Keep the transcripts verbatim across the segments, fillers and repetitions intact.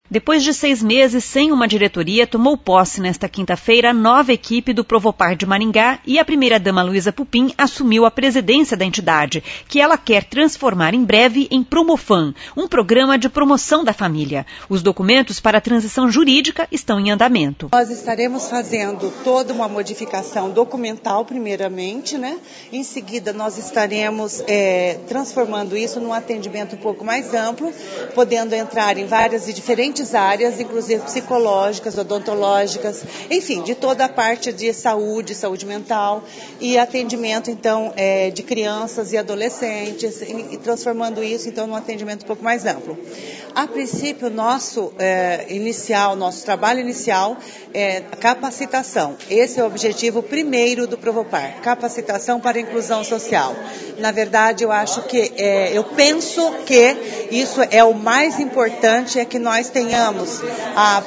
Depois de seis meses sem uma diretoria, tomou posse nesta quinta-feira a nova equipe do Provopar de Maringá e a primeira-dama Luísa Pupim assumiu a presidência da entidade, que ela quer transformar em breve em Promofam, um programa de promoção da família. Os documentos para a transição jurídica estão em andamento. Nós estaremos fazendo toda uma modificação documental, primeiramente, né? Em seguida, nós estaremos é, transformando isso num atendimento um pouco mais amplo, podendo entrar em várias e diferentes áreas, inclusive psicológicas, odontológicas, enfim, de toda a parte de saúde, saúde mental e atendimento, então, é, de crianças e adolescentes, e, e transformando isso, então, num atendimento um pouco mais amplo. A princípio, nosso é, inicial, nosso trabalho inicial é capacitação. Esse é o objetivo primeiro do Provopar, capacitação para a inclusão social. Na verdade, eu acho que, é, eu penso que isso é o mais importante, é que nós tenhamos a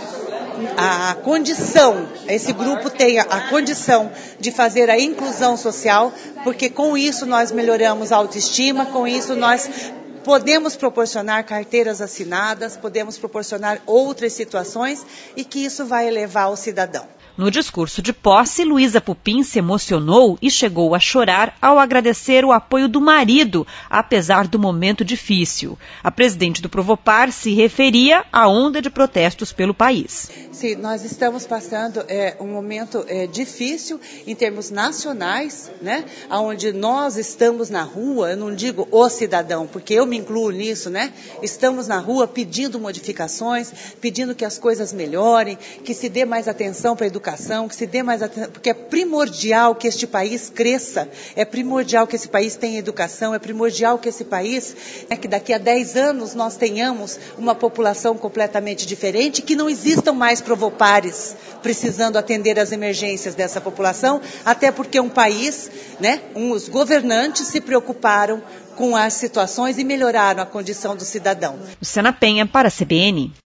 a condição, esse grupo tem a condição de fazer a inclusão social, porque com isso nós melhoramos a autoestima, com isso nós podemos proporcionar carteiras assinadas, podemos proporcionar outras situações e que isso vai elevar o cidadão. No discurso de posse, Luísa Pupim se emocionou e chegou a chorar ao agradecer o apoio do marido, apesar do momento difícil. A presidente do Provopar se referia à onda de protestos pelo país. Sim, nós estamos passando é, um momento é, difícil em termos nacionais, né? Onde nós estamos na rua, eu não digo o cidadão, porque eu me incluo nisso, né? Estamos na rua pedindo modificações, pedindo que as coisas melhorem, que se dê mais atenção para a educação, que se dê mais atenção, porque é primordial que este país cresça, é primordial que esse país tenha educação, é primordial que esse país, é, que daqui a dez anos nós tenhamos uma população completamente diferente, que não existam mais provopares precisando atender às emergências dessa população, até porque um país, né, um, os governantes se preocuparam com as situações e melhoraram a condição do cidadão. Luciana Penha para a C B N.